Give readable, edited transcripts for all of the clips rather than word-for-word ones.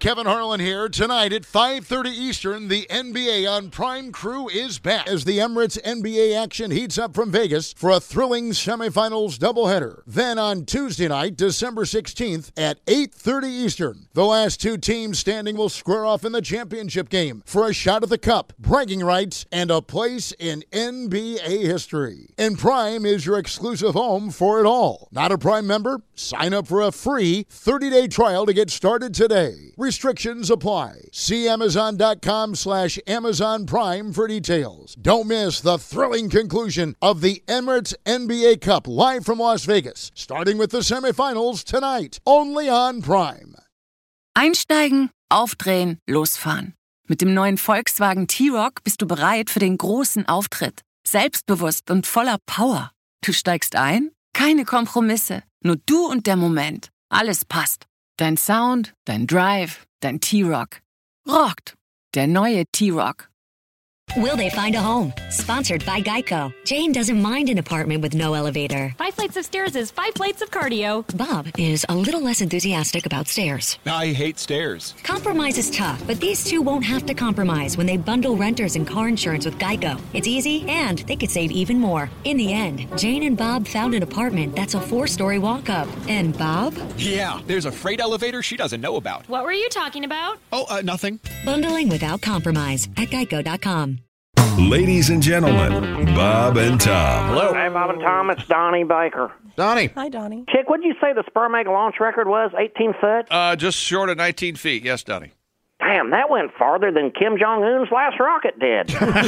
Kevin Harlan here. Tonight at 5:30 Eastern, the NBA on Prime Crew is back as the Emirates NBA action heats up from Vegas for a thrilling semifinals doubleheader. Then on Tuesday night, December 16th at 8:30 Eastern, the last two teams standing will square off in the championship game for a shot at the cup, bragging rights, and a place in NBA history. And Prime is your exclusive home for it all. Not a Prime member? Sign up for a free 30-day trial to get started today. Restrictions apply. See Amazon.com/Amazon Prime for details. Don't miss the thrilling conclusion of the Emirates NBA Cup live from Las Vegas, starting with the semifinals tonight, only on Prime. Einsteigen, aufdrehen, losfahren. Mit dem neuen Volkswagen T-Roc bist du bereit für den großen Auftritt. Selbstbewusst und voller Power. Du steigst ein? Keine Kompromisse. Nur du und der Moment. Alles passt. Dein Sound, dein Drive, dein T-Roc. Rockt. Der neue T-Roc. Will they find a home? Sponsored by Geico. Jane doesn't mind an apartment with no elevator. 5 flights of stairs is 5 plates of cardio. Bob is a little less enthusiastic about stairs. I hate stairs. Compromise is tough, but these two won't have to compromise when they bundle renters and car insurance with Geico. It's easy, and they could save even more. In the end, Jane and Bob found an apartment that's a 4-story walk-up. And Bob? Yeah, there's a freight elevator she doesn't know about. What were you talking about? Oh, nothing. Bundling without compromise at Geico.com. Ladies and gentlemen, Bob and Tom. Hello. Hey, Bob and Tom. It's Donnie Baker. Donnie. Hi, Donnie. Chick, what did you say the sperm egg launch record was? 18 foot? Just short of 19 feet. Yes, Donnie. Damn, that went farther than Kim Jong-un's last rocket did.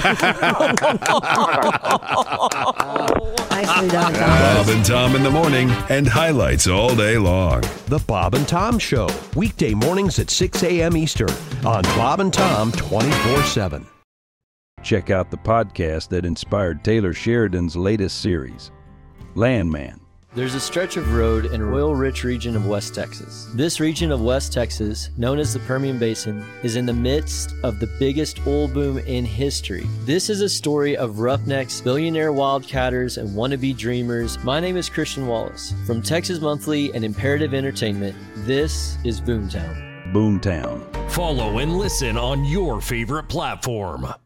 Bob and Tom in the morning and highlights all day long. The Bob and Tom Show, weekday mornings at 6 a.m. Eastern on Bob and Tom 24/7. Check out the podcast that inspired Taylor Sheridan's latest series, Landman. There's a stretch of road in an oil-rich region of West Texas. This region of West Texas, known as the Permian Basin, is in the midst of the biggest oil boom in history. This is a story of roughnecks, billionaire wildcatters, and wannabe dreamers. My name is Christian Wallace. From Texas Monthly and Imperative Entertainment, this is Boomtown. Boomtown. Follow and listen on your favorite platform.